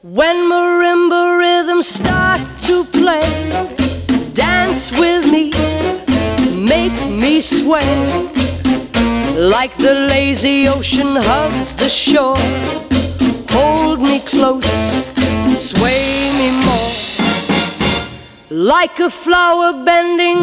When marimba rhythms start to play, dance with me, make me sway. Like the lazy ocean hugs the shore, hold me close, sway me more. Like a flower bending